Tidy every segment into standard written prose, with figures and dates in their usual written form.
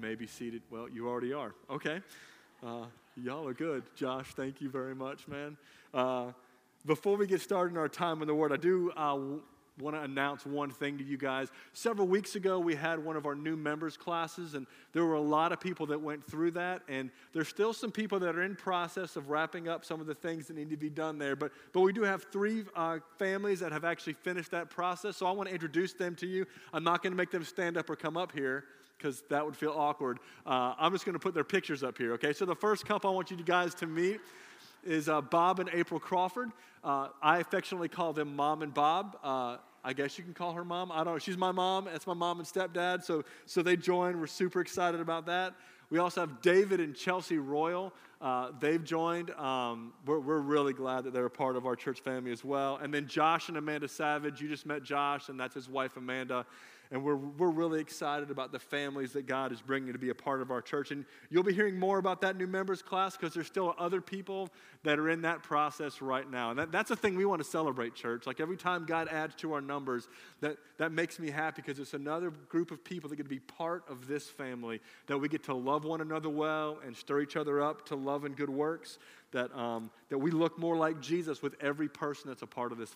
may be seated. Well, you already are. Okay. Y'all are good. Josh, thank you very much, man. Before we get started in our time in the Word, I do want to announce one thing to you guys. Several weeks ago, we had one of our new members classes, and there were a lot of people that went through that, and there's still some people that are in process of wrapping up some of the things that need to be done there, but we do have 3 families that have actually finished that process, so I want to introduce them to you. I'm not going to make them stand up or come up here, because that would feel awkward. I'm just going to put their pictures up here, okay? So the first couple I want you guys to meet is Bob and April Crawford. I affectionately call them Mom and Bob. I guess you can call her Mom. I don't know. She's my mom. That's my mom and stepdad. So they joined. We're super excited about that. We also have David and Chelsea Royal. They've joined. We're really glad that they're a part of our church family as well. And then Josh and Amanda Savage. You just met Josh, and that's his wife, Amanda. And we're really excited about the families that God is bringing to be a part of our church. And you'll be hearing more about that new members class because there's still other people that are in that process right now. And that's a thing we want to celebrate, church. Like every time God adds to our numbers, that makes me happy because it's another group of people that get to be part of this family, that we get to love one another well and stir each other up to love and good works, that we look more like Jesus with every person that's a part of this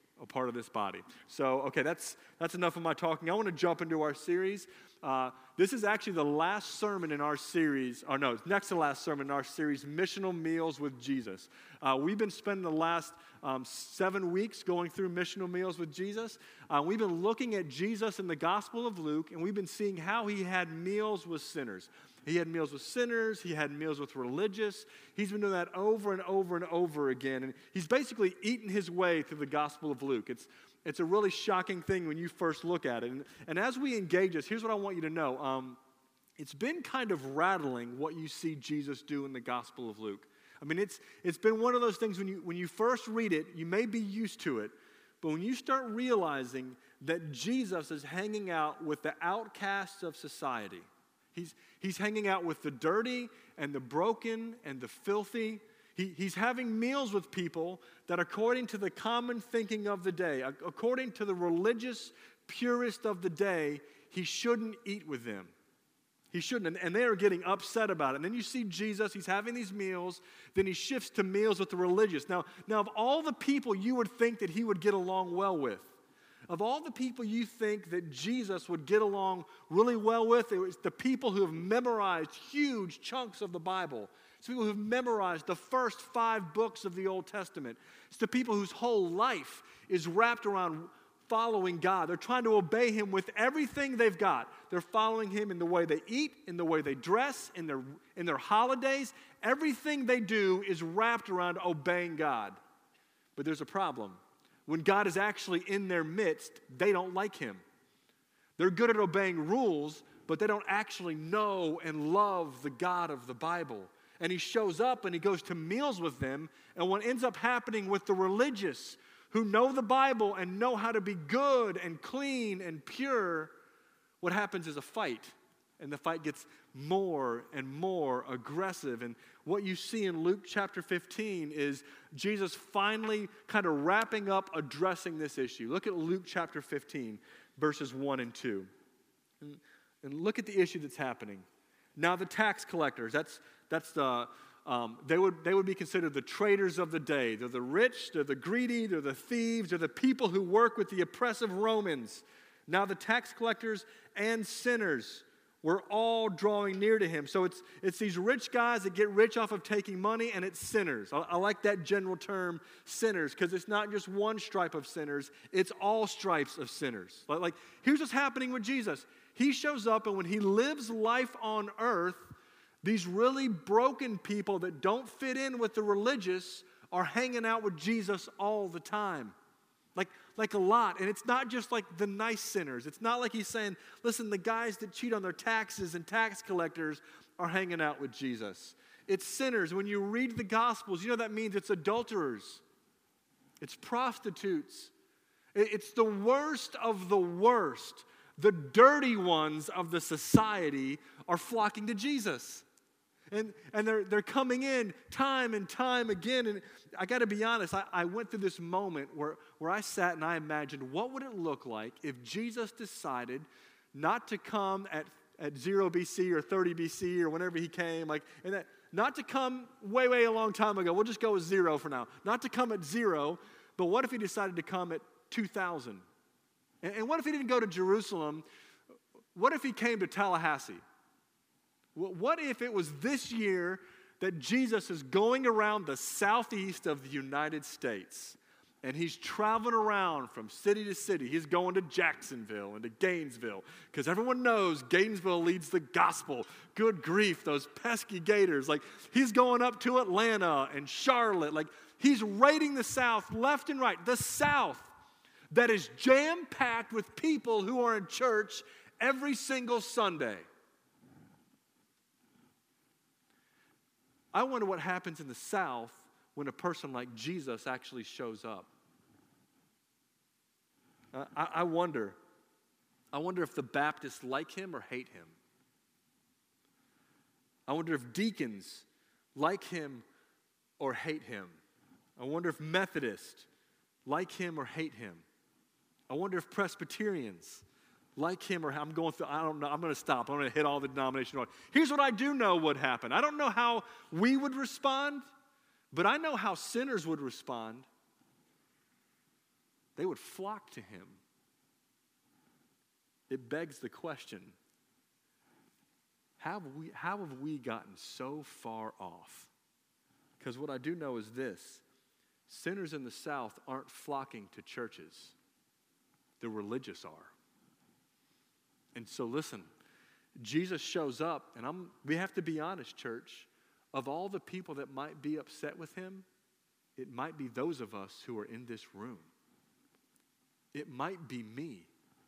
body. So, okay, that's enough of my talking. I want to jump into our series. This is actually the last sermon in our series, or no, it's next to the last sermon in our series, Missional Meals with Jesus. We've been spending the last 7 weeks going through Missional Meals with Jesus. We've been looking at Jesus in the Gospel of Luke, and we've been seeing how he had meals with sinners. He had meals with sinners. He had meals with religious. He's been doing that over and over and over again. And he's basically eaten his way through the Gospel of Luke. It's a really shocking thing when you first look at it. And as we engage this, here's what I want you to know. It's been kind of rattling what you see Jesus do in the Gospel of Luke. I mean, it's been one of those things when you first read it, you may be used to it. But when you start realizing that Jesus is hanging out with the outcasts of society, He's hanging out with the dirty and the broken and the filthy. He's having meals with people that, according to the common thinking of the day, according to the religious purist of the day, he shouldn't eat with them. He shouldn't, and they are getting upset about it. And then you see Jesus, he's having these meals, then he shifts to meals with the religious. Now of all the people you would think that he would get along well with, of all the people you think that Jesus would get along really well with, it was the people who have memorized huge chunks of the Bible. It's people who have memorized the first 5 books of the Old Testament. It's the people whose whole life is wrapped around following God. They're trying to obey him with everything they've got. They're following him in the way they eat, in the way they dress, in their holidays. Everything they do is wrapped around obeying God. But there's a problem. When God is actually in their midst, they don't like him. They're good at obeying rules, but they don't actually know and love the God of the Bible. And he shows up and he goes to meals with them, and what ends up happening with the religious who know the Bible and know how to be good and clean and pure, what happens is a fight. And the fight gets more and more aggressive. And what you see in Luke chapter 15 is Jesus finally kind of wrapping up addressing this issue. Look at Luke chapter 15, verses 1 and 2. And look at the issue that's happening. Now the tax collectors, they would be considered the traitors of the day. They're the rich, they're the greedy, they're the thieves, they're the people who work with the oppressive Romans. Now the tax collectors and sinners were all drawing near to him. So it's these rich guys that get rich off of taking money, and it's sinners. I like that general term, sinners, because it's not just one stripe of sinners, it's all stripes of sinners. Like here's what's happening with Jesus. He shows up, and when he lives life on earth, these really broken people that don't fit in with the religious are hanging out with Jesus all the time. Like a lot. And it's not just like the nice sinners. It's not like he's saying, listen, the guys that cheat on their taxes and tax collectors are hanging out with Jesus. It's sinners. When you read the Gospels, you know that means it's adulterers. It's prostitutes. It's the worst of the worst. The dirty ones of the society are flocking to Jesus. And they're coming in time and time again. And I got to be honest, I went through this moment where I sat and I imagined what would it look like if Jesus decided not to come at 0 BC or 30 BC or whenever he came, like, and that, not to come way, way a long time ago. We'll just go with 0 for now. Not to come at 0, but what if he decided to come at 2000? And what if he didn't go to Jerusalem? What if he came to Tallahassee? What if it was this year that Jesus is going around the southeast of the United States, and he's traveling around from city to city? He's going to Jacksonville and to Gainesville, because everyone knows Gainesville leads the gospel. Good grief, those pesky Gators. Like, he's going up to Atlanta and Charlotte. Like, he's raiding the South left and right. The South that is jam-packed with people who are in church every single Sunday. I wonder what happens in the South when a person like Jesus actually shows up. I wonder if the Baptists like him or hate him. I wonder if deacons like him or hate him. I wonder if Methodists like him or hate him. I wonder if Presbyterians like him or I'm going through, I don't know, I'm going to stop. I'm going to hit all the denominational. Here's what I do know would happen. I don't know how we would respond, but I know how sinners would respond. They would flock to him. It begs the question, how have we gotten so far off? Because what I do know is this: sinners in the South aren't flocking to churches. The religious are. And so listen, Jesus shows up, and we have to be honest, church. Of all the people that might be upset with him, it might be those of us who are in this room. It might be me.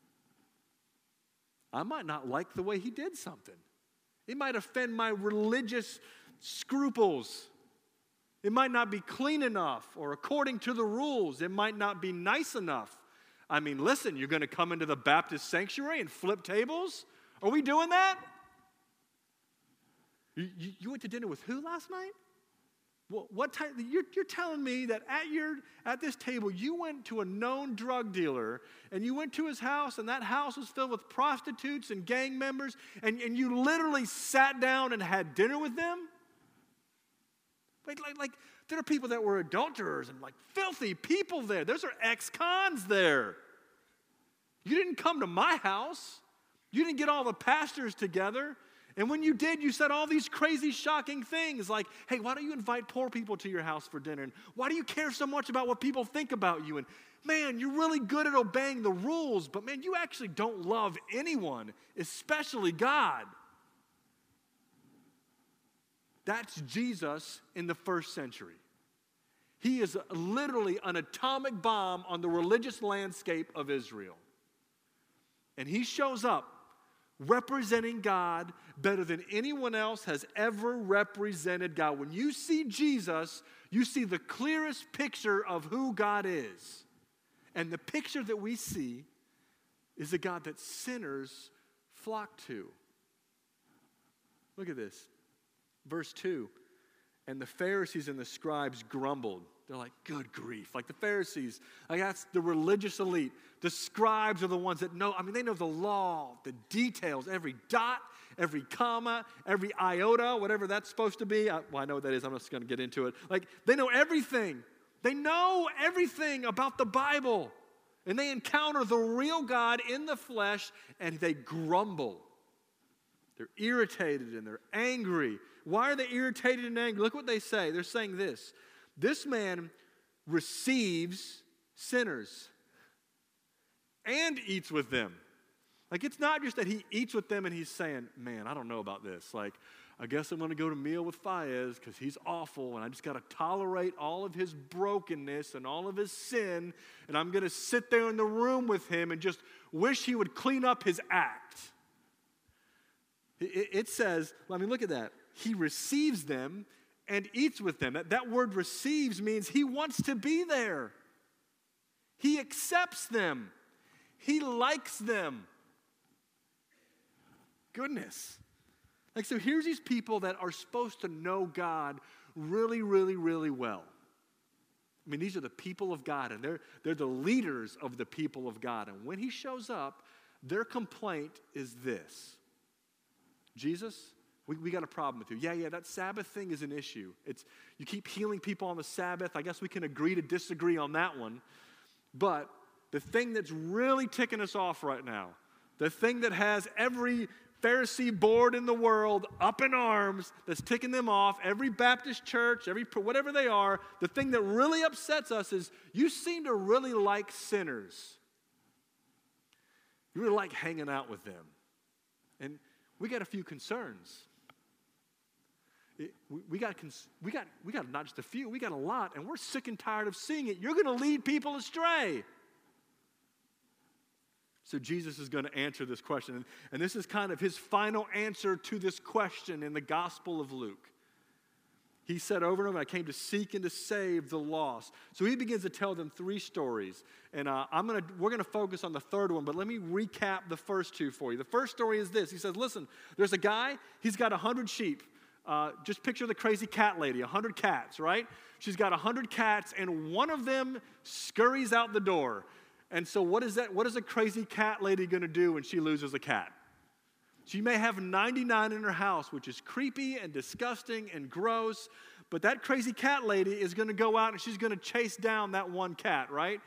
I might not like the way he did something. It might offend my religious scruples. It might not be clean enough or according to the rules. It might not be nice enough. I mean, listen, you're going to come into the Baptist sanctuary and flip tables? Are we doing that? You went to dinner with who last night? What time? You're telling me that at this table you went to a known drug dealer and you went to his house and that house was filled with prostitutes and gang members and you literally sat down and had dinner with them? Like there are people that were adulterers and like filthy people there. Those are ex-cons there. You didn't come to my house. You didn't get all the pastors together. And when you did, you said all these crazy, shocking things like, hey, why don't you invite poor people to your house for dinner? And why do you care so much about what people think about you? And man, you're really good at obeying the rules, but man, you actually don't love anyone, especially God. That's Jesus in the first century. He is literally an atomic bomb on the religious landscape of Israel. And he shows up representing God better than anyone else has ever represented God. When you see Jesus, you see the clearest picture of who God is. And the picture that we see is a God that sinners flock to. Look at this. Verse 2, and the Pharisees and the scribes grumbled. They're like, good grief. Like the Pharisees, like that's the religious elite. The scribes are the ones that know, they know the law, the details, every dot, every comma, every iota, whatever that's supposed to be. I know what that is. I'm just going to get into it. Like they know everything. They know everything about the Bible. And they encounter the real God in the flesh, and they grumble. They're irritated and they're angry. Why are they irritated and angry? Look what they say. They're saying this. This man receives sinners and eats with them. Like, it's not just that he eats with them and he's saying, man, I don't know about this. Like, I guess I'm going to go to meal with Faiz because he's awful and I just got to tolerate all of his brokenness and all of his sin, and I'm going to sit there in the room with him and just wish he would clean up his act. It says, look at that. He receives them and eats with them. That word receives means he wants to be there. He accepts them. He likes them. Goodness. Like, so here's these people that are supposed to know God really, really, really well. These are the people of God, and they're the leaders of the people of God. And when he shows up, their complaint is this. Jesus, we got a problem with you. Yeah, that Sabbath thing is an issue. You keep healing people on the Sabbath. I guess we can agree to disagree on that one. But the thing that's really ticking us off right now, the thing that has every Pharisee board in the world up in arms, that's ticking them off, every Baptist church, whatever they are, the thing that really upsets us is you seem to really like sinners. You really like hanging out with them. And we got a few concerns. We got not just a few, we got a lot, and we're sick and tired of seeing it. You're going to lead people astray. So Jesus is going to answer this question. And this is kind of his final answer to this question in the Gospel of Luke. He said over and over, I came to seek and to save the lost. So he begins to tell them 3 stories. And we're going to focus on the third one, but let me recap the first 2 for you. The first story is this. He says, listen, there's a guy, he's got 100 sheep. Just picture the crazy cat lady, 100 cats, right? She's got 100 cats, and one of them scurries out the door. And so what is a crazy cat lady going to do when she loses a cat? She may have 99 in her house, which is creepy and disgusting and gross, but that crazy cat lady is going to go out and she's going to chase down that one cat, right?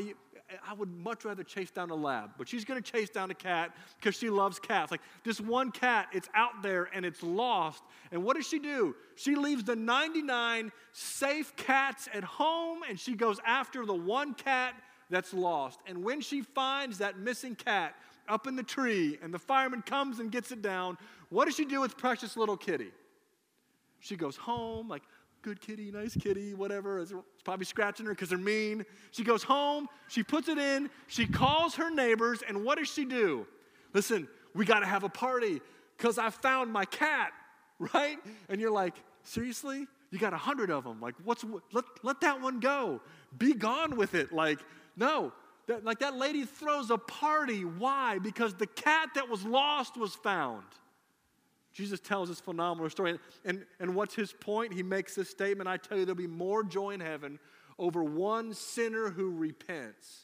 I would much rather chase down a lab, but she's going to chase down a cat because she loves cats. Like this one cat, it's out there and it's lost. And what does she do? She leaves the 99 safe cats at home and she goes after the one cat that's lost. And when she finds that missing cat up in the tree and the fireman comes and gets it down, what does she do with precious little kitty? She goes home, like, good kitty, nice kitty, whatever. It's probably scratching her because they're mean. She goes home, she puts it in, she calls her neighbors, and what does she do? Listen, we got to have a party because I found my cat, right? And you're like, seriously? You got 100 of them. Like, let that one go. Be gone with it. Like, no. That lady throws a party. Why? Because the cat that was lost was found. Jesus tells this phenomenal story. And what's his point? He makes this statement, I tell you, there'll be more joy in heaven over one sinner who repents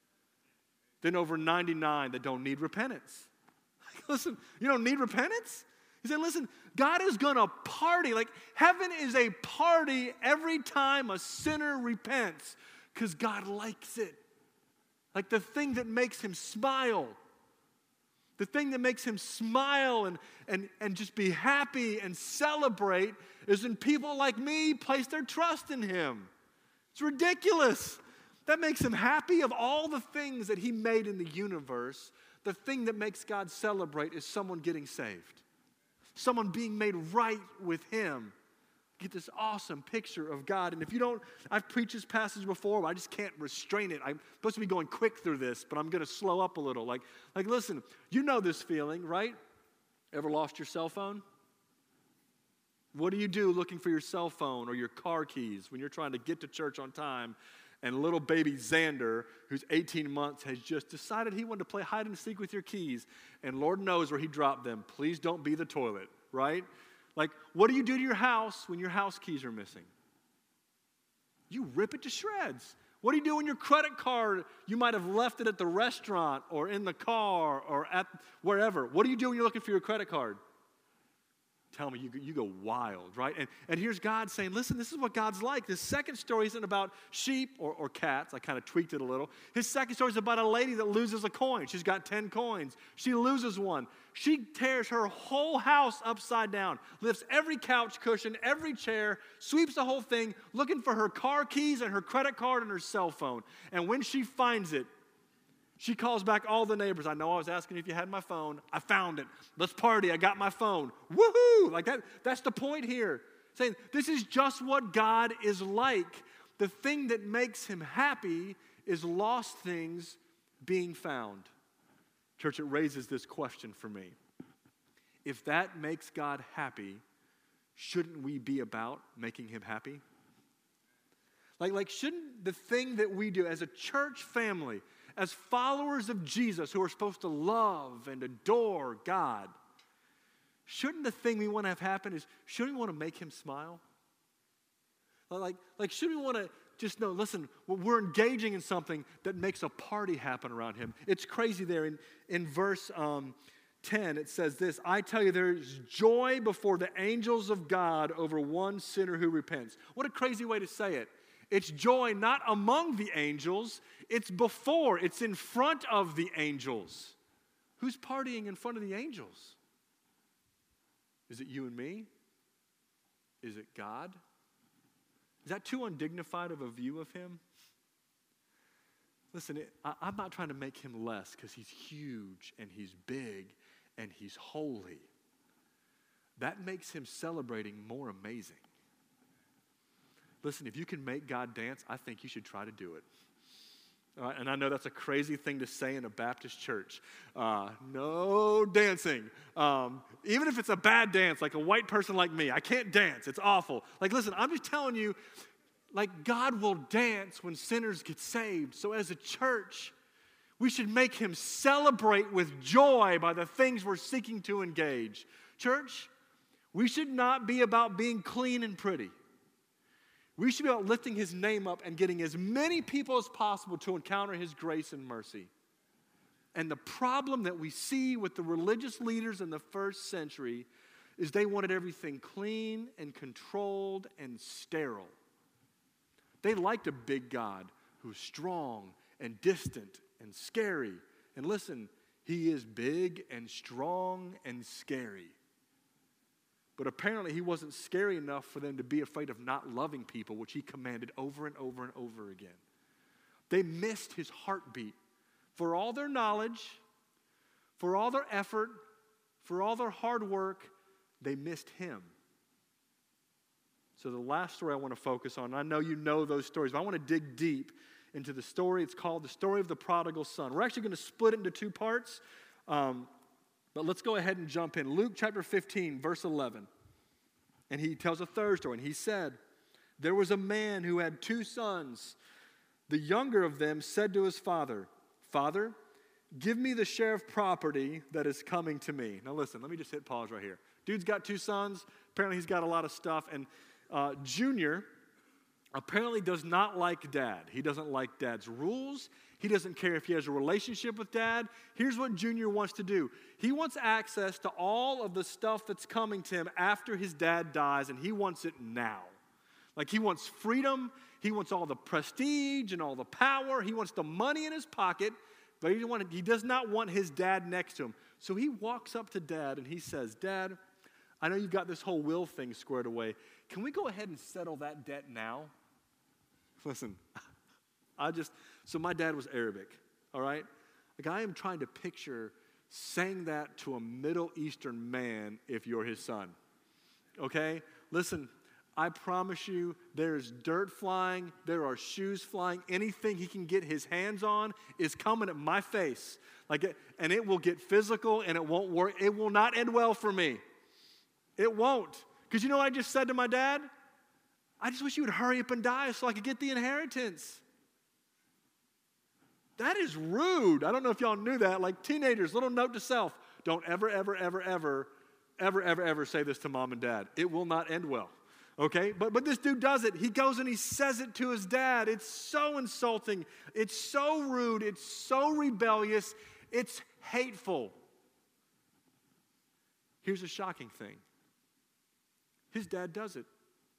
than over 99 that don't need repentance. Listen, you don't need repentance? He said, listen, God is going to party. Like heaven is a party every time a sinner repents because God likes it. Like the thing that makes him smile. The thing that makes him smile and just be happy and celebrate is when people like me place their trust in him. It's ridiculous. That makes him happy. Of all the things that he made in the universe, the thing that makes God celebrate is someone getting saved. Someone being made right with him. Get this awesome picture of God. And if you don't, I've preached this passage before, but I just can't restrain it. I'm supposed to be going quick through this, but I'm going to slow up a little. Like listen, you know this feeling, right? Ever lost your cell phone? What do you do looking for your cell phone or your car keys when you're trying to get to church on time and little baby Xander, who's 18 months, has just decided he wanted to play hide and seek with your keys, and Lord knows where he dropped them. Please don't be the toilet, right? Like, what do you do to your house when your house keys are missing? You rip it to shreds. What do you do when your credit card, you might have left it at the restaurant or in the car or at wherever? What do you do when you're looking for your credit card? Tell me, you go wild, right? And here's God saying, listen, this is what God's like. This second story isn't about sheep or cats. I kind of tweaked it a little. His second story is about a lady that loses a coin. She's got 10 coins. She loses one. She tears her whole house upside down, lifts every couch cushion, every chair, sweeps the whole thing, looking for her car keys and her credit card and her cell phone. And when she finds it, she calls back all the neighbors. I know I was asking if you had my phone. I found it. Let's party. I got my phone. Woohoo! Like that's the point here. Saying this is just what God is like. The thing that makes him happy is lost things being found. Church, it raises this question for me. If that makes God happy, shouldn't we be about making him happy? Like shouldn't the thing that we do as a church family, as followers of Jesus who are supposed to love and adore God, shouldn't the thing we want to have happen is, shouldn't we want to make him smile? Like shouldn't we want to just know, listen, we're engaging in something that makes a party happen around him. It's crazy there in verse 10, it says this, I tell you, there is joy before the angels of God over one sinner who repents. What a crazy way to say it. It's joy not among the angels, it's before, it's in front of the angels. Who's partying in front of the angels? Is it you and me? Is it God? Is that too undignified of a view of him? Listen, I'm not trying to make him less because he's huge and he's big and he's holy. That makes him celebrating more amazing. Listen, if you can make God dance, I think you should try to do it. All right, and I know that's a crazy thing to say in a Baptist church. No dancing. Even if it's a bad dance, like a white person like me, I can't dance. It's awful. Like, listen, I'm just telling you, like, God will dance when sinners get saved. So as a church, we should make him celebrate with joy by the things we're seeking to engage. Church, we should not be about being clean and pretty. We should be about lifting his name up and getting as many people as possible to encounter his grace and mercy. And the problem that we see with the religious leaders in the first century is they wanted everything clean and controlled and sterile. They liked a big God who's strong and distant and scary. And listen, he is big and strong and scary. But apparently he wasn't scary enough for them to be afraid of not loving people, which he commanded over and over and over again. They missed his heartbeat. For all their knowledge, for all their effort, for all their hard work, they missed him. So the last story I want to focus on, and I know you know those stories, but I want to dig deep into the story. It's called the story of the prodigal son. We're actually going to split it into two parts, but let's go ahead and jump in. Luke chapter 15, verse 11. And he tells a third story, and he said, there was a man who had 2 sons. The younger of them said to his father, Father, give me the share of property that is coming to me. Now listen, let me just hit pause right here. Dude's got 2 sons. Apparently he's got a lot of stuff. And Junior apparently does not like Dad. He doesn't like Dad's rules. He doesn't care if he has a relationship with Dad. Here's what Junior wants to do. He wants access to all of the stuff that's coming to him after his dad dies, and he wants it now. Like, he wants freedom. He wants all the prestige and all the power. He wants the money in his pocket, but he does not want his dad next to him. So he walks up to Dad, and he says, Dad, I know you've got this whole will thing squared away. Can we go ahead and settle that debt now? Listen, so my dad was Arabic, all right? Like, I am trying to picture saying that to a Middle Eastern man if you're his son, okay? Listen, I promise you there's dirt flying, there are shoes flying, anything he can get his hands on is coming at my face. And it will get physical and it won't work. It will not end well for me. It won't. Because you know what I just said to my dad? I just wish you would hurry up and die so I could get the inheritance. That is rude. I don't know if y'all knew that. Like, teenagers, little note to self. Don't ever say this to mom and dad. It will not end well. Okay? But this dude does it. He goes and he says it to his dad. It's so insulting. It's so rude. It's so rebellious. It's hateful. Here's a shocking thing. His dad does it.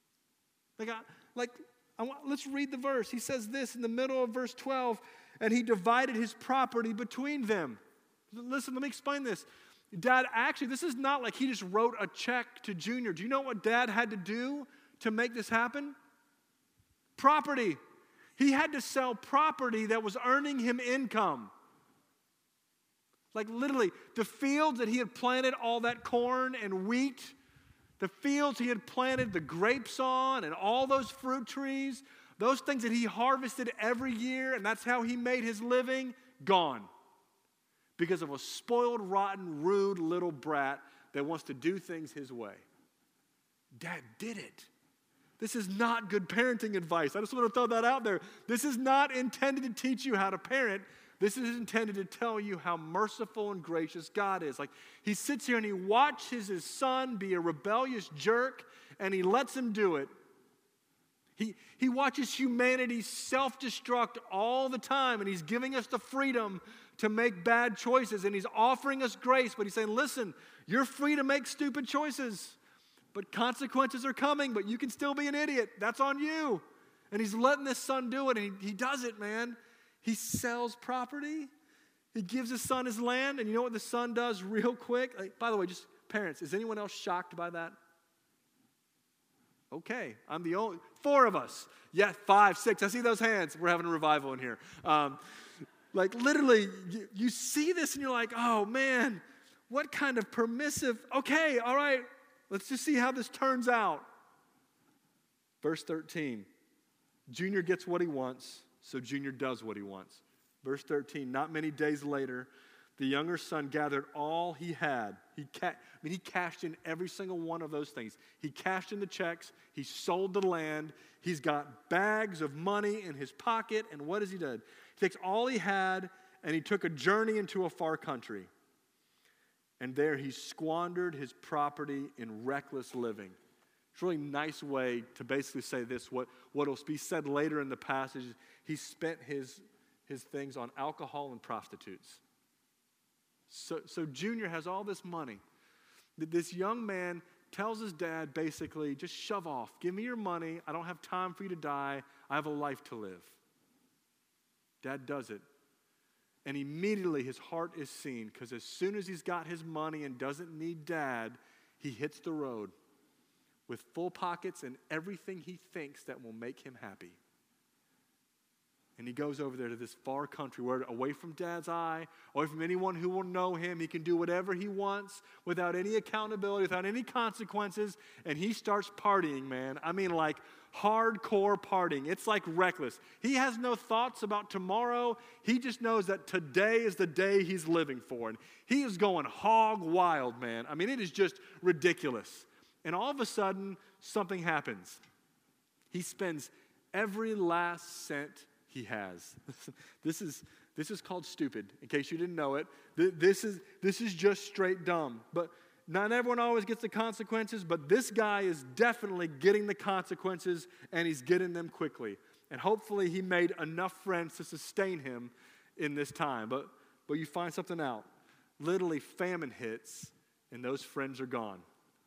Let's read the verse. He says this in the middle of verse 12, and he divided his property between them. Listen, let me explain this. Dad, actually, this is not like he just wrote a check to Junior. Do you know what Dad had to do to make this happen? Property. He had to sell property that was earning him income. Like, literally, the fields that he had planted all that corn and wheat, the fields he had planted the grapes on and all those fruit trees, those things that he harvested every year, and that's how he made his living, gone. Because of a spoiled, rotten, rude little brat that wants to do things his way. Dad did it. This is not good parenting advice. I just want to throw that out there. This is not intended to teach you how to parent. This is intended to tell you how merciful and gracious God is. Like, he sits here and he watches his son be a rebellious jerk, and he lets him do it. He watches humanity self-destruct all the time, and he's giving us the freedom to make bad choices, and he's offering us grace, but he's saying, listen, you're free to make stupid choices, but consequences are coming, but you can still be an idiot. That's on you. And he's letting this son do it, and he does it, man. He sells property. He gives his son his land, and you know what the son does real quick? Like, by the way, just parents, is anyone else shocked by that? Okay, I'm the only, 4 of us. Yeah, 5, 6, I see those hands. We're having a revival in here. Like literally, you see this and you're like, oh man, what kind of permissive, okay, all right, let's just see how this turns out. Verse 13, Junior gets what he wants, so Junior does what he wants. Verse 13, not many days later, the younger son gathered all he had. He cashed in every single one of those things. He cashed in the checks. He sold the land. He's got bags of money in his pocket. And what has he done? He takes all he had, and he took a journey into a far country. And there he squandered his property in reckless living. It's a really nice way to basically say this. What will be said later in the passage, he spent his things on alcohol and prostitutes. So Junior has all this money. This young man tells his dad basically, just shove off. Give me your money. I don't have time for you to die. I have a life to live. Dad does it. And immediately his heart is seen, because as soon as he's got his money and doesn't need dad, he hits the road with full pockets and everything he thinks that will make him happy. And he goes over there to this far country where, away from dad's eye, away from anyone who will know him, he can do whatever he wants without any accountability, without any consequences. And he starts partying, man. I mean, like hardcore partying. It's like reckless. He has no thoughts about tomorrow. He just knows that today is the day he's living for. And he is going hog wild, man. I mean, it is just ridiculous. And all of a sudden, something happens. He spends every last cent he has. This is called stupid, in case you didn't know it. This is just straight dumb. But not everyone always gets the consequences, but this guy is definitely getting the consequences, and he's getting them quickly. And hopefully he made enough friends to sustain him in this time. But you find something out. Literally, famine hits, and those friends are gone.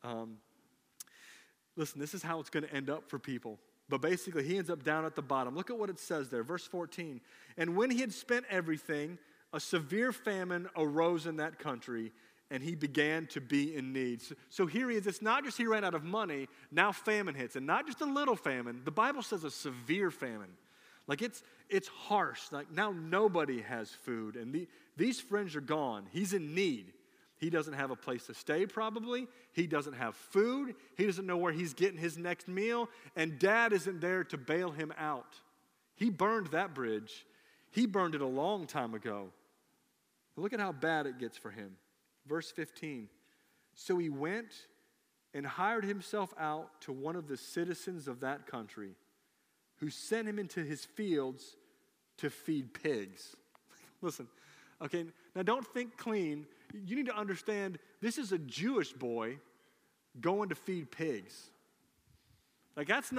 Listen, this is how it's going to end up for people. But basically, he ends up down at the bottom. Look at what it says there, verse 14. And when he had spent everything, a severe famine arose in that country, and he began to be in need. So here he is. It's not just he ran out of money, now famine hits. And not just a little famine. The Bible says a severe famine. Like it's harsh. Like now nobody has food. And these friends are gone. He's in need. He doesn't have a place to stay probably. He doesn't have food. He doesn't know where he's getting his next meal. And dad isn't there to bail him out. He burned that bridge. He burned it a long time ago. Look at how bad it gets for him. Verse 15. So he went and hired himself out to one of the citizens of that country, who sent him into his fields to feed pigs. Listen, okay, now don't think clean. You need to understand, this is a Jewish boy going to feed pigs. That's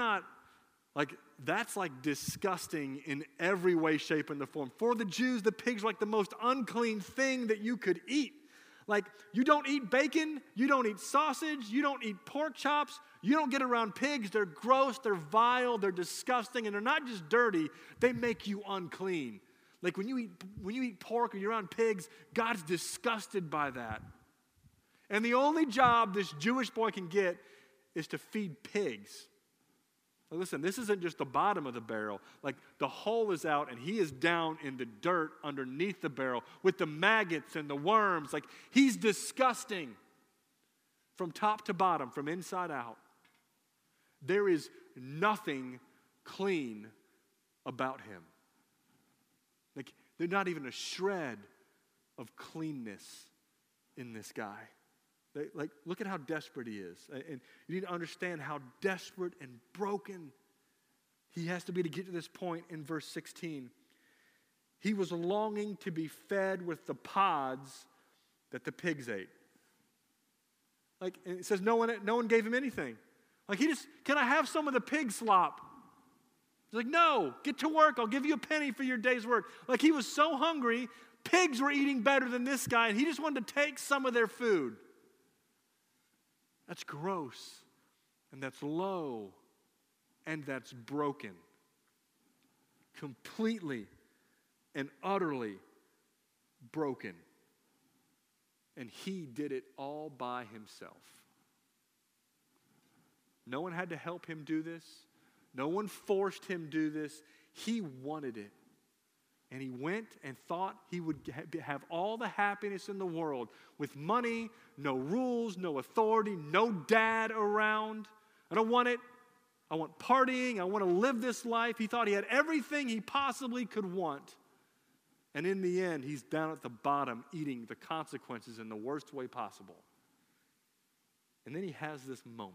disgusting in every way, shape, and the form. For the Jews, the pigs are like the most unclean thing that you could eat. Like, you don't eat bacon, you don't eat sausage, you don't eat pork chops, you don't get around pigs. They're gross, they're vile, they're disgusting, and they're not just dirty, they make you unclean. Like when you eat pork or you're around pigs, God's disgusted by that. And the only job this Jewish boy can get is to feed pigs. Now listen, this isn't just the bottom of the barrel. Like the hole is out and he is down in the dirt underneath the barrel with the maggots and the worms. Like he's disgusting from top to bottom, from inside out. There is nothing clean about him. Like, there's not even a shred of cleanness in this guy. Look at how desperate he is. And you need to understand how desperate and broken he has to be to get to this point in verse 16. He was longing to be fed with the pods that the pigs ate. And it says no one gave him anything. Can I have some of the pig slop? He's like, no, get to work. I'll give you a penny for your day's work. Like he was so hungry, pigs were eating better than this guy, and he just wanted to take some of their food. That's gross, and that's low, and that's broken. Completely and utterly broken. And he did it all by himself. No one had to help him do this. No one forced him to do this. He wanted it. And he went and thought he would have all the happiness in the world with money, no rules, no authority, no dad around. I don't want it. I want partying. I want to live this life. He thought he had everything he possibly could want. And in the end, he's down at the bottom eating the consequences in the worst way possible. And then he has this moment.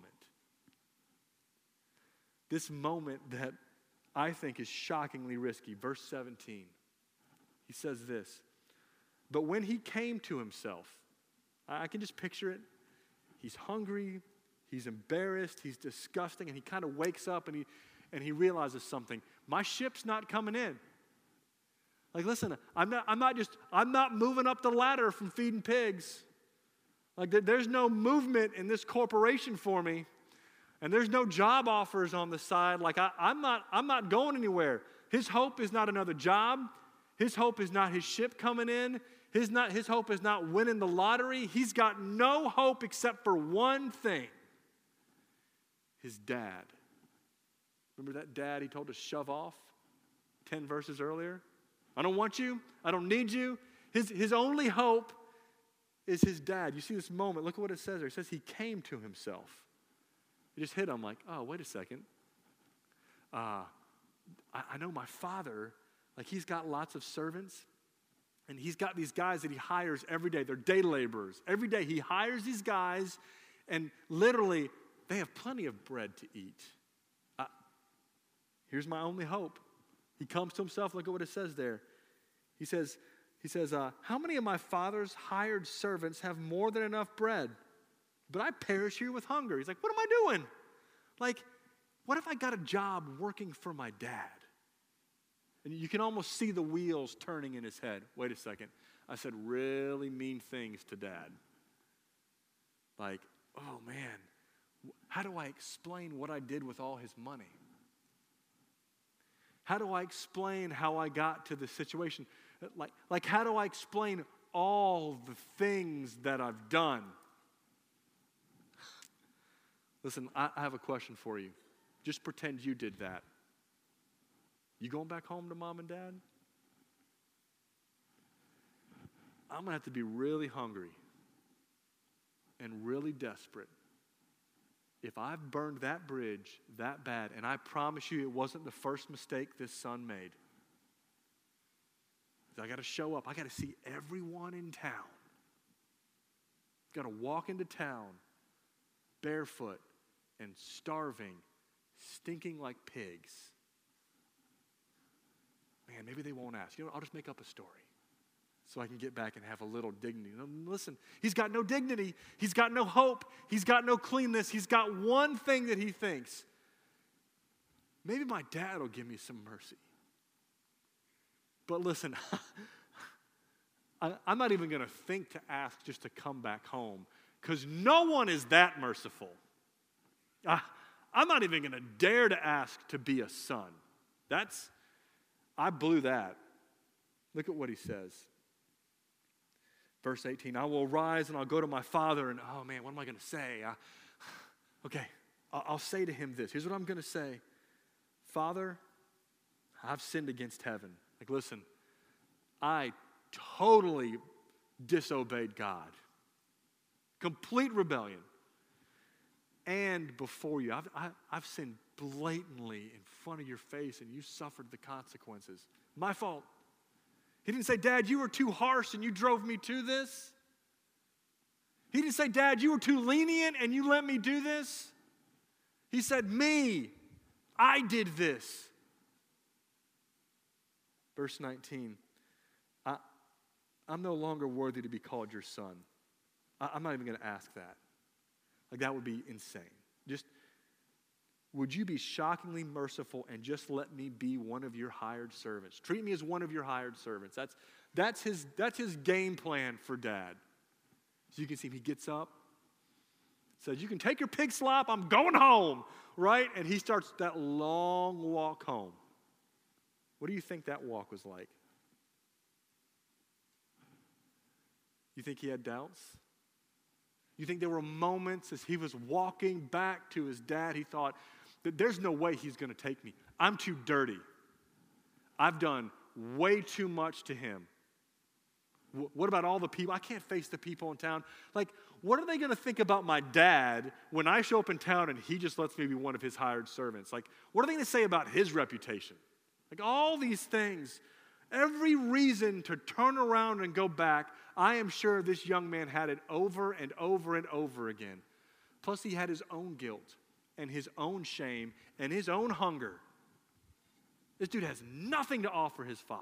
This moment that I think is shockingly risky. Verse 17. He says this, but when he came to himself, I can just picture it. He's hungry, he's embarrassed, he's disgusting, and he kind of wakes up and he realizes something. My ship's not coming in. Like, listen, I'm not moving up the ladder from feeding pigs. Like, there's no movement in this corporation for me, and there's no job offers on the side. Like, I'm not going anywhere. His hope is not another job. His hope is not his ship coming in. His hope is not winning the lottery. He's got no hope except for one thing. His dad. Remember that dad he told to shove off 10 verses earlier? I don't want you. I don't need you. His only hope is his dad. You see this moment. Look at what it says there. It says he came to himself. It just hit him like, oh, wait a second. I know my father. Like, he's got lots of servants, and he's got these guys that he hires every day. They're day laborers. Every day he hires these guys, and literally, they have plenty of bread to eat. Here's my only hope. He comes to himself. Look at what it says there. He says, how many of my father's hired servants have more than enough bread? But I perish here with hunger. He's like, what am I doing? Like, what if I got a job working for my dad? And you can almost see the wheels turning in his head. Wait a second. I said really mean things to dad. Like, oh man, how do I explain what I did with all his money? How do I explain how I got to the situation? Like how do I explain all the things that I've done? Listen, I have a question for you. Just pretend you did that. You going back home to mom and dad? I'm going to have to be really hungry and really desperate if I've burned that bridge that bad, and I promise you it wasn't the first mistake this son made. I got to show up. I got to see everyone in town. Got to walk into town barefoot and starving, stinking like pigs. Man, maybe they won't ask. You know what? I'll just make up a story so I can get back and have a little dignity. No, listen, he's got no dignity. He's got no hope. He's got no cleanness. He's got one thing that he thinks. Maybe my dad will give me some mercy. But listen, I'm not even going to think to ask just to come back home because no one is that merciful. I'm not even going to dare to ask to be a son. I blew that. Look at what he says. Verse 18, I will rise and I'll go to my father and, oh man, what am I going to say? I'll say to him this. Here's what I'm going to say. Father, I've sinned against heaven. Like, listen, I totally disobeyed God. Complete rebellion. And before you, I've sinned blatantly in front of your face and you suffered the consequences. My fault. He didn't say, Dad, you were too harsh and you drove me to this. He didn't say, Dad, you were too lenient and you let me do this. He said, me, I did this. Verse 19, I'm no longer worthy to be called your son. I'm not even going to ask that. Like, that would be insane. Just would you be shockingly merciful and just let me be one of your hired servants? Treat me as one of your hired servants. That's his game plan for Dad. So you can see him, he gets up, says, you can take your pig slop, I'm going home, right? And he starts that long walk home. What do you think that walk was like? You think he had doubts? You think there were moments as he was walking back to his dad, he thought, that there's no way he's going to take me. I'm too dirty. I've done way too much to him. What about all the people? I can't face the people in town. Like, what are they going to think about my dad when I show up in town and he just lets me be one of his hired servants? Like, what are they going to say about his reputation? Like, all these things, every reason to turn around and go back, I am sure this young man had it over and over and over again. Plus, he had his own guilt and his own shame and his own hunger. This dude has nothing to offer his father.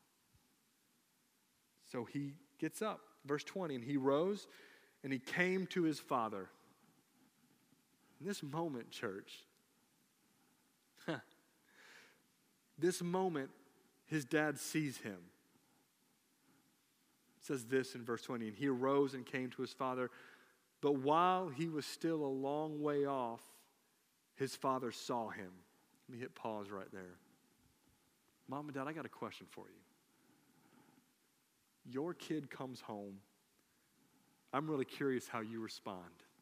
So he gets up, verse 20, and he rose and he came to his father. In this moment, church, this moment, his dad sees him. It says this in verse 20, and he arose and came to his father, but while he was still a long way off, his father saw him. Let me hit pause right there. Mom and Dad, I got a question for you. Your kid comes home. I'm really curious how you respond.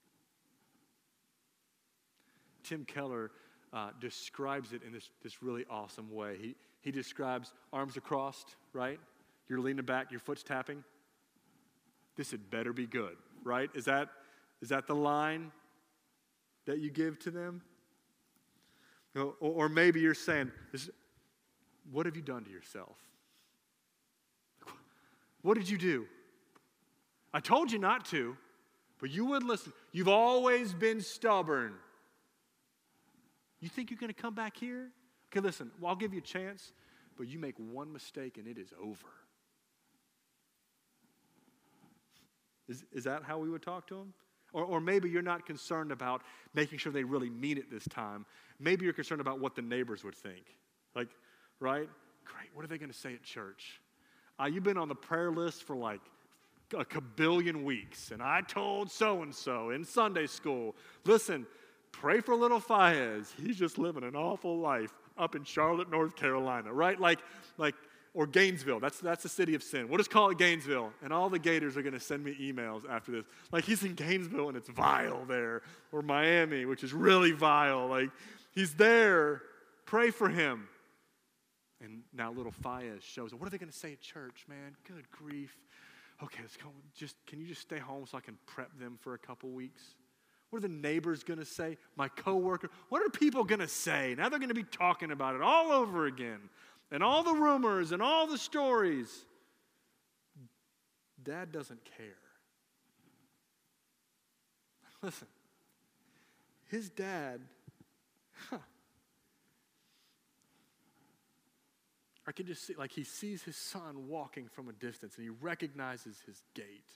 Tim Keller describes it in this really awesome way. He describes arms across, right? You're leaning back, your foot's tapping. This had better be good, right? Is that the line that you give to them? Or maybe you're saying, what have you done to yourself? What did you do? I told you not to, but you wouldn't listen. You've always been stubborn. You think you're going to come back here? Okay, listen, well, I'll give you a chance, but you make one mistake and it is over. Is that how we would talk to them? Or maybe you're not concerned about making sure they really mean it this time. Maybe you're concerned about what the neighbors would think. Like, right? Great, what are they going to say at church? You've been on the prayer list for like a kabillion weeks, and I told so-and-so in Sunday school, listen, pray for little Fayez. He's just living an awful life up in Charlotte, North Carolina, right? Or Gainesville. That's the city of sin. We'll just call it Gainesville. And all the Gators are going to send me emails after this. Like, he's in Gainesville and it's vile there. Or Miami, which is really vile. Like, he's there. Pray for him. And now little Fayez shows up. What are they going to say at church, man? Good grief. Okay, let's go. Can you just stay home so I can prep them for a couple weeks? What are the neighbors going to say? My coworker? What are people going to say? Now they're going to be talking about it all over again. And all the rumors and all the stories. Dad doesn't care. Listen, his dad, I can just see, like he sees his son walking from a distance and he recognizes his gait.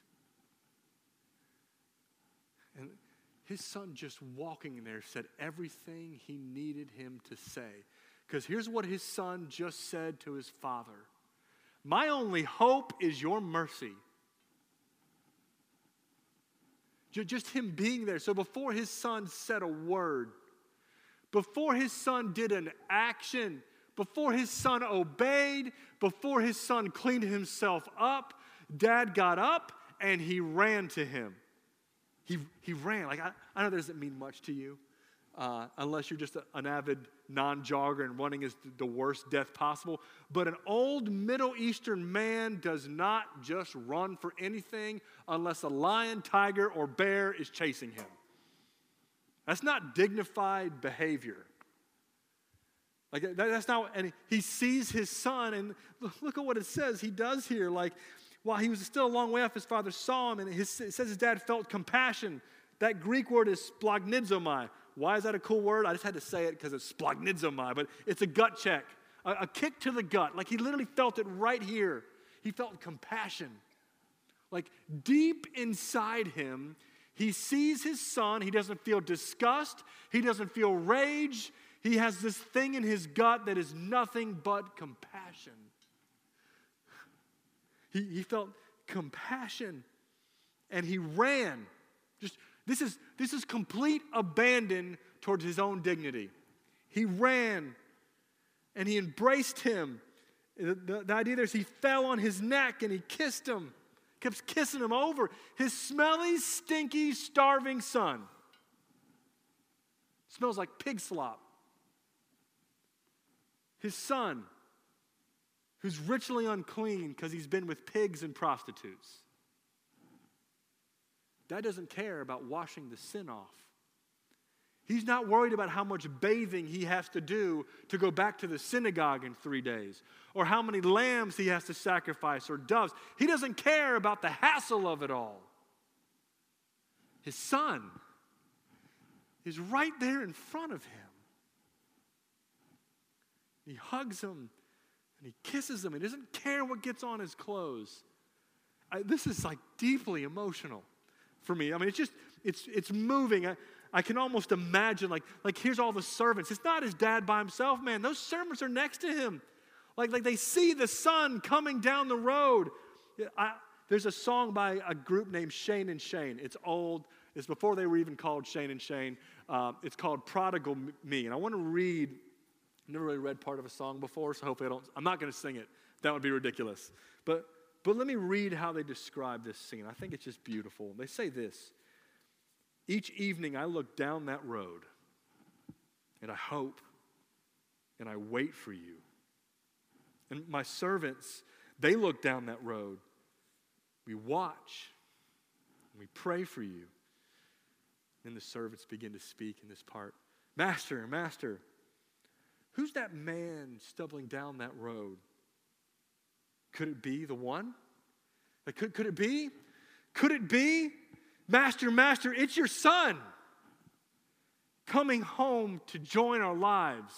And his son just walking in there said everything he needed him to say. Because here's what his son just said to his father. My only hope is your mercy. Just him being there. So before his son said a word, before his son did an action, before his son obeyed, before his son cleaned himself up, Dad got up and he ran to him. He ran. Like, I know that doesn't mean much to you. Unless you're just an avid non-jogger and running is the worst death possible. But an old Middle Eastern man does not just run for anything unless a lion, tiger, or bear is chasing him. That's not dignified behavior. Like, that's not, and he sees his son, and look at what it says he does here. Like, while he was still a long way off, his father saw him, and it says his dad felt compassion. That Greek word is splagnidzomai. Why is that a cool word? I just had to say it because it's splagnidzomai, but it's a gut check, a kick to the gut. Like, he literally felt it right here. He felt compassion. Like, deep inside him, He sees his son. He doesn't feel disgust. He doesn't feel rage. He has this thing in his gut that is nothing but compassion. He felt compassion, and he ran. This is complete abandon towards his own dignity. He ran, and he embraced him. The idea there is he fell on his neck, and he kissed him, kept kissing him over. His smelly, stinky, starving son. Smells like pig slop. His son, who's ritually unclean because he's been with pigs and prostitutes. Dad doesn't care about washing the sin off. He's not worried about how much bathing he has to do to go back to the synagogue in 3 days, or how many lambs he has to sacrifice, or doves. He doesn't care about the hassle of it all. His son is right there in front of him. He hugs him, and he kisses him. He doesn't care what gets on his clothes. This is like deeply emotional for me. I mean, it's moving. I can almost imagine, like here's all the servants. It's not his dad by himself, man. Those servants are next to him. Like they see the son coming down the road. There's a song by a group named Shane and Shane. It's old. It's before they were even called Shane and Shane. It's called Prodigal Me. And I want to read, I've never really read part of a song before, so hopefully I'm not going to sing it. That would be ridiculous. But let me read how they describe this scene. I think it's just beautiful. They say this: each evening I look down that road, and I hope, and I wait for you. And my servants, they look down that road. We watch, and we pray for you. Then the servants begin to speak in this part. Master, Master, who's that man stumbling down that road? Could it be the one? Like, could it be? Could it be? Master, Master, it's your son coming home to join our lives.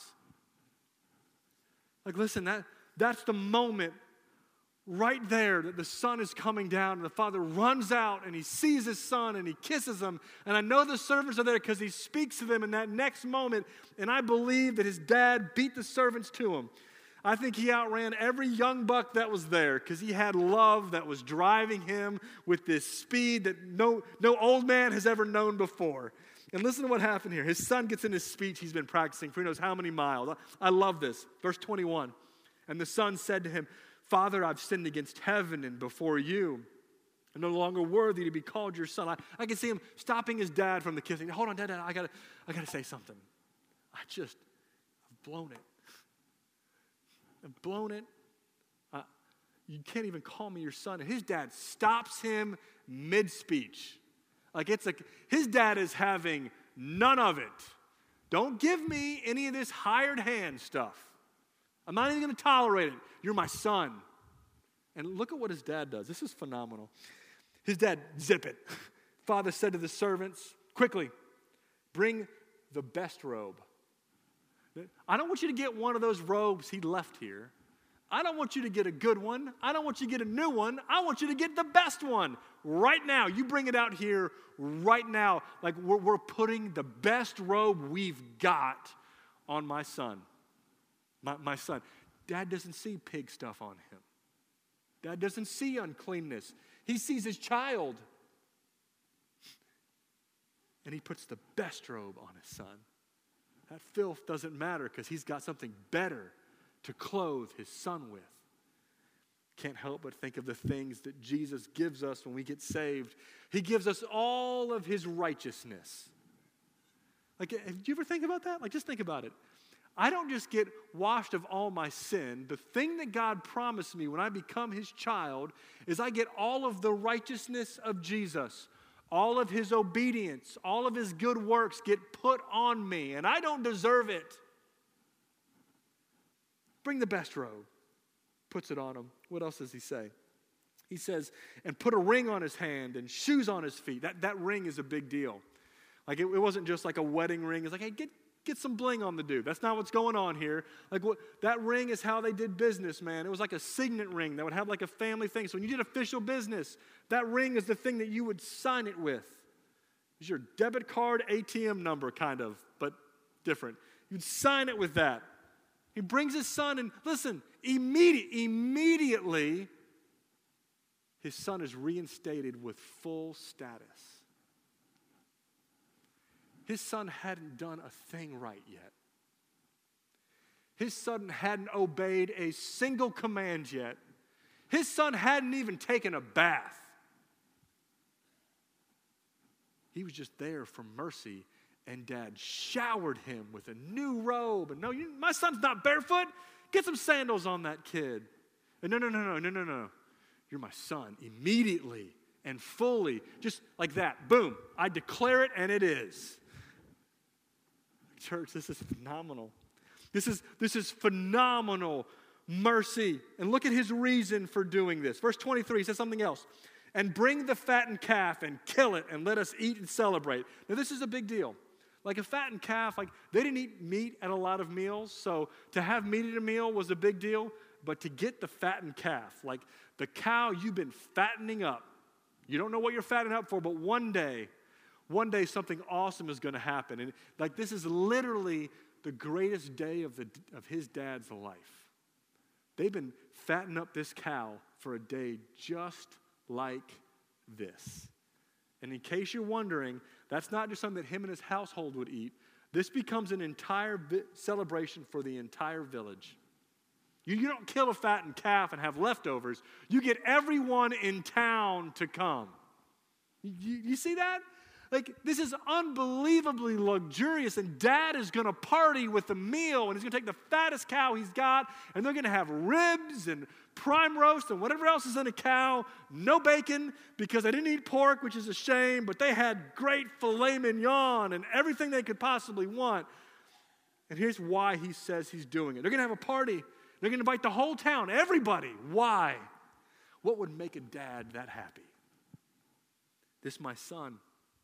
Like, listen, that's the moment right there that the son is coming down, and the father runs out and he sees his son and he kisses him. And I know the servants are there because he speaks to them in that next moment. And I believe that his dad beat the servants to him. I think he outran every young buck that was there because he had love that was driving him with this speed that no old man has ever known before. And listen to what happened here. His son gets in his speech he's been practicing for who knows how many miles. I love this. Verse 21. And the son said to him, Father, I've sinned against heaven and before you. I'm no longer worthy to be called your son. I can see him stopping his dad from the kissing. Hold on, Dad, I gotta say something. I've blown it. I've blown it. You can't even call me your son. And his dad stops him mid-speech. His dad is having none of it. Don't give me any of this hired hand stuff. I'm not even going to tolerate it. You're my son. And look at what his dad does. This is phenomenal. His dad, zip it. Father said to the servants, quickly, bring the best robe. I don't want you to get one of those robes he left here. I don't want you to get a good one. I don't want you to get a new one. I want you to get the best one right now. You bring it out here right now. Like we're putting the best robe we've got on my son. My son. Dad doesn't see pig stuff on him. Dad doesn't see uncleanness. He sees his child. And he puts the best robe on his son. That filth doesn't matter because he's got something better to clothe his son with. Can't help but think of the things that Jesus gives us when we get saved. He gives us all of his righteousness. Like, do you ever think about that? Like, just think about it. I don't just get washed of all my sin. The thing that God promised me when I become his child is I get all of the righteousness of Jesus. All of his obedience, all of his good works get put on me, and I don't deserve it. Bring the best robe. Puts it on him. What else does he say? He says, and put a ring on his hand and shoes on his feet. That ring is a big deal. Like it wasn't just like a wedding ring. It's like, hey, get some bling on the dude. That's not what's going on here. Like that ring is how they did business, man. It was like a signet ring that would have like a family thing. So when you did official business, that ring is the thing that you would sign it with. It's your debit card ATM number, kind of, but different. You'd sign it with that. He brings his son, and listen, immediately, his son is reinstated with full status. His son hadn't done a thing right yet. His son hadn't obeyed a single command yet. His son hadn't even taken a bath. He was just there for mercy, and Dad showered him with a new robe. And no, my son's not barefoot. Get some sandals on that kid. And no. You're my son. Immediately and fully, just like that. Boom. I declare it, and it is. Church, this is phenomenal. This is phenomenal mercy. And look at his reason for doing this. Verse 23 he says something else. And bring the fattened calf and kill it and let us eat and celebrate. Now this is a big deal. Like a fattened calf, like they didn't eat meat at a lot of meals. So to have meat at a meal was a big deal. But to get the fattened calf, like the cow you've been fattening up. You don't know what you're fattening up for, but one day something awesome is going to happen. And like this is literally the greatest day of his dad's life. They've been fattening up this cow for a day just like this. And in case you're wondering, that's not just something that him and his household would eat. This becomes an entire celebration for the entire village. You don't kill a fattened calf and have leftovers. You get everyone in town to come. You see that? Like, this is unbelievably luxurious, and Dad is going to party with the meal, and he's going to take the fattest cow he's got, and they're going to have ribs and prime roast and whatever else is in a cow. No bacon, because they didn't eat pork, which is a shame, but they had great filet mignon and everything they could possibly want. And here's why he says he's doing it. They're going to have a party. They're going to invite the whole town, everybody. Why? What would make a dad that happy? This my son.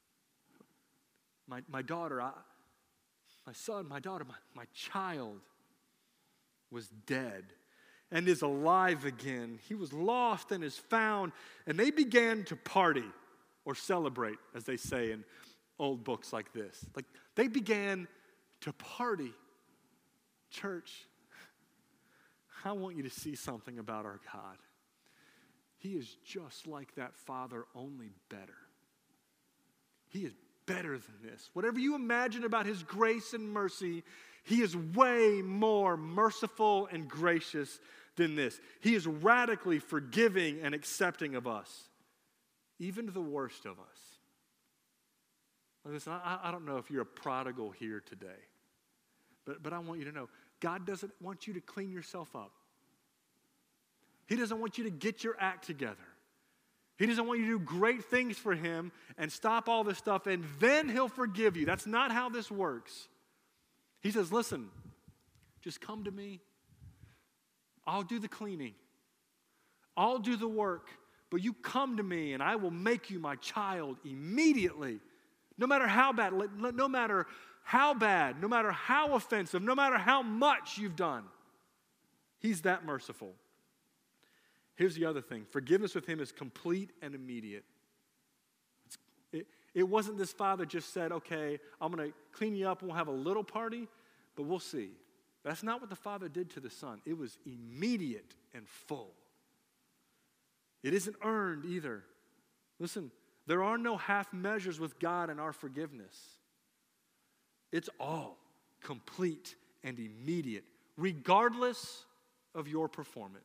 My daughter, my son, my daughter, my child was dead and is alive again. He was lost and is found. And they began to party or celebrate, as they say in old books like this. Like they began to party. Church, I want you to see something about our God. He is just like that Father, only better. He is better than this. Whatever you imagine about his grace and mercy, he is way more merciful and gracious than this. He is radically forgiving and accepting of us, even the worst of us. Listen, I don't know if you're a prodigal here today, but I want you to know, God doesn't want you to clean yourself up. He doesn't want you to get your act together. He doesn't want you to do great things for him and stop all this stuff and then he'll forgive you. That's not how this works. He says, listen, just come to me. I'll do the cleaning. I'll do the work. But you come to me and I will make you my child immediately. No matter how bad, no matter how offensive, no matter how much you've done. He's that merciful. Here's the other thing. Forgiveness with him is complete and immediate. It wasn't this father just said, okay, I'm going to clean you up and we'll have a little party, but we'll see. That's not what the father did to the son. It was immediate and full. It isn't earned either. Listen, there are no half measures with God in our forgiveness. It's all complete and immediate, regardless of your performance.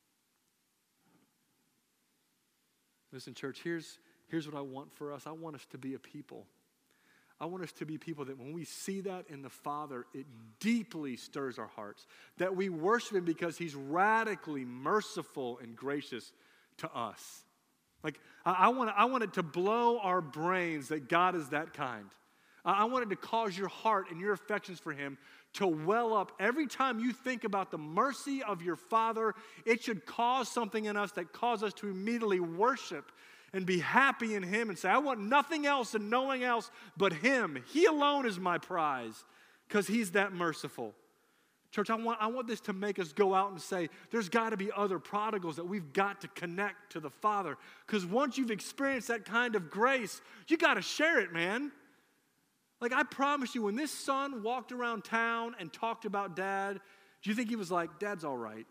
Listen, church, here's what I want for us. I want us to be a people. I want us to be people that when we see that in the Father, it deeply stirs our hearts. That we worship him because he's radically merciful and gracious to us. Like, I want it to blow our brains that God is that kind. I want it to cause your heart and your affections for him to well up. Every time you think about the mercy of your Father, it should cause something in us that causes us to immediately worship and be happy in him and say, I want nothing else and no one else but him. He alone is my prize because he's that merciful. Church, I want this to make us go out and say, there's got to be other prodigals that we've got to connect to the Father. Because once you've experienced that kind of grace, you got to share it, man. Like, I promise you, when this son walked around town and talked about Dad, do you think he was like, Dad's all right?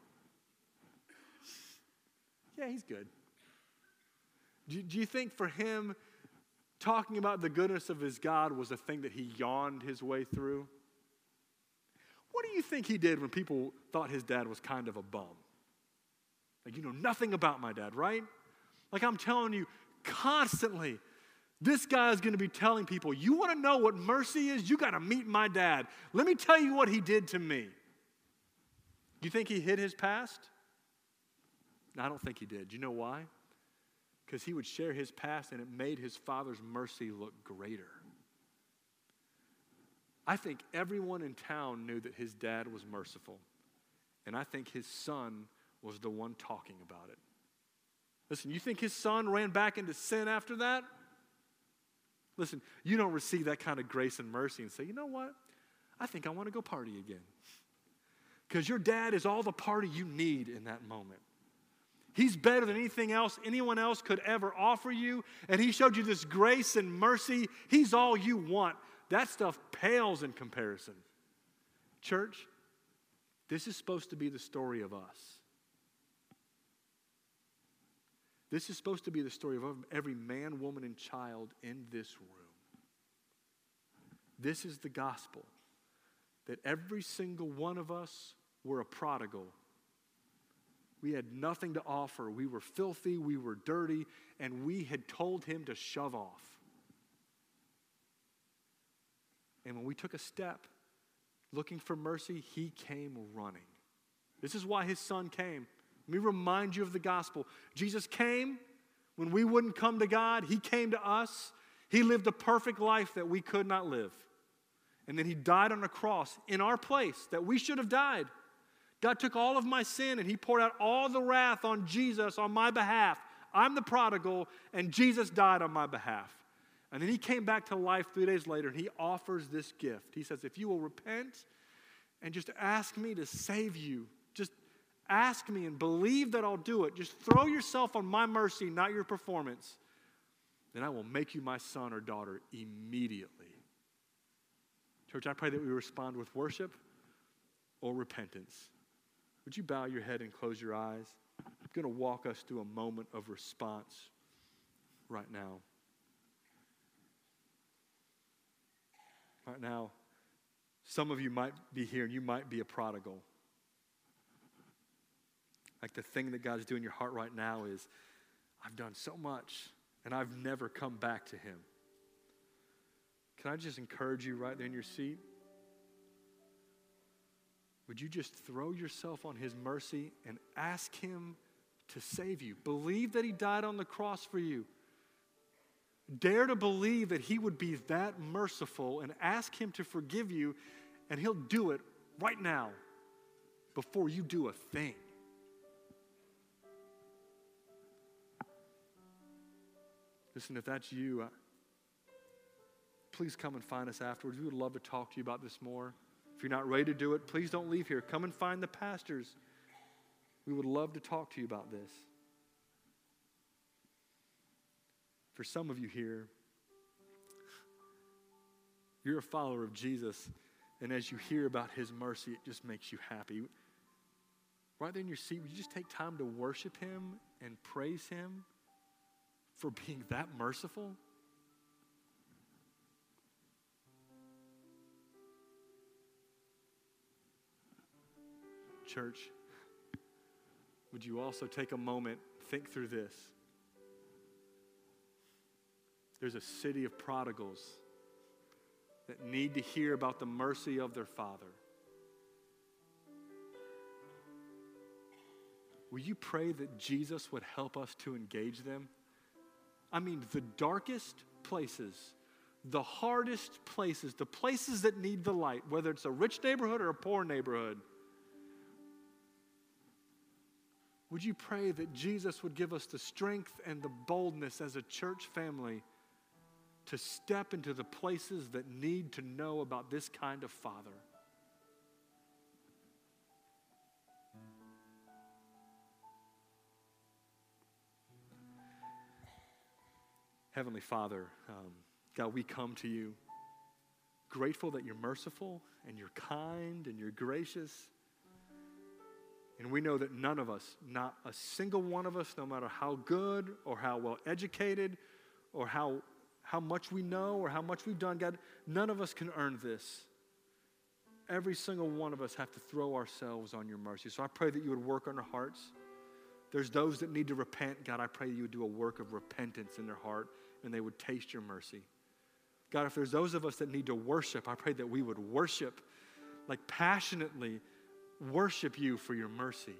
Yeah, he's good. Do you think for him, talking about the goodness of his God was a thing that he yawned his way through? What do you think he did when people thought his dad was kind of a bum? Like, you know nothing about my dad, right? Like, I'm telling you, constantly, this guy is going to be telling people, you want to know what mercy is? You got to meet my dad. Let me tell you what he did to me. Do you think he hid his past? No, I don't think he did. Do you know why? Because he would share his past and it made his father's mercy look greater. I think everyone in town knew that his dad was merciful. And I think his son was the one talking about it. Listen, you think his son ran back into sin after that? Listen, you don't receive that kind of grace and mercy and say, you know what? I think I want to go party again. Because your dad is all the party you need in that moment. He's better than anything else anyone else could ever offer you. And he showed you this grace and mercy. He's all you want. That stuff pales in comparison. Church, this is supposed to be the story of us. This is supposed to be the story of every man, woman, and child in this room. This is the gospel. That every single one of us were a prodigal. We had nothing to offer. We were filthy, we were dirty, and we had told him to shove off. And when we took a step looking for mercy, he came running. This is why his son came. Let me remind you of the gospel. Jesus came when we wouldn't come to God. He came to us. He lived a perfect life that we could not live. And then he died on a cross in our place that we should have died. God took all of my sin and he poured out all the wrath on Jesus on my behalf. I'm the prodigal and Jesus died on my behalf. And then he came back to life 3 days later and he offers this gift. He says, if you will repent and just ask me to save you, just ask me and believe that I'll do it. Just throw yourself on my mercy, not your performance. Then I will make you my son or daughter immediately. Church, I pray that we respond with worship or repentance. Would you bow your head and close your eyes? I'm going to walk us through a moment of response right now. Right now, some of you might be here and you might be a prodigal. Like the thing that God's doing in your heart right now is, I've done so much and I've never come back to him. Can I just encourage you right there in your seat? Would you just throw yourself on his mercy and ask him to save you? Believe that he died on the cross for you. Dare to believe that he would be that merciful and ask him to forgive you, and he'll do it right now before you do a thing. Listen, if that's you, please come and find us afterwards. We would love to talk to you about this more. If you're not ready to do it, please don't leave here. Come and find the pastors. We would love to talk to you about this. For some of you here, you're a follower of Jesus, and as you hear about his mercy, it just makes you happy. Right there in your seat, would you just take time to worship him and praise him for being that merciful? Church, would you also take a moment, think through this. There's a city of prodigals that need to hear about the mercy of their Father. Will you pray that Jesus would help us to engage them? I mean, the darkest places, the hardest places, the places that need the light, whether it's a rich neighborhood or a poor neighborhood. Would you pray that Jesus would give us the strength and the boldness as a church family to step into the places that need to know about this kind of Father? Heavenly Father, God, we come to you grateful that you're merciful and you're kind and you're gracious. And we know that none of us, not a single one of us, no matter how good or how well educated or how much we know or how much we've done, God, none of us can earn this. Every single one of us have to throw ourselves on your mercy. So I pray that you would work on our hearts. There's those that need to repent. God, I pray you would do a work of repentance in their heart and they would taste your mercy. God, if there's those of us that need to worship, I pray that we would worship, like passionately worship you for your mercy.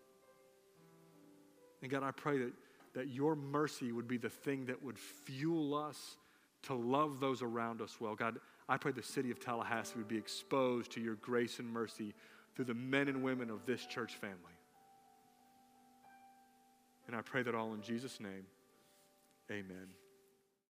And God, I pray that your mercy would be the thing that would fuel us to love those around us well. God, I pray the city of Tallahassee would be exposed to your grace and mercy through the men and women of this church family. And I pray that all in Jesus' name, amen.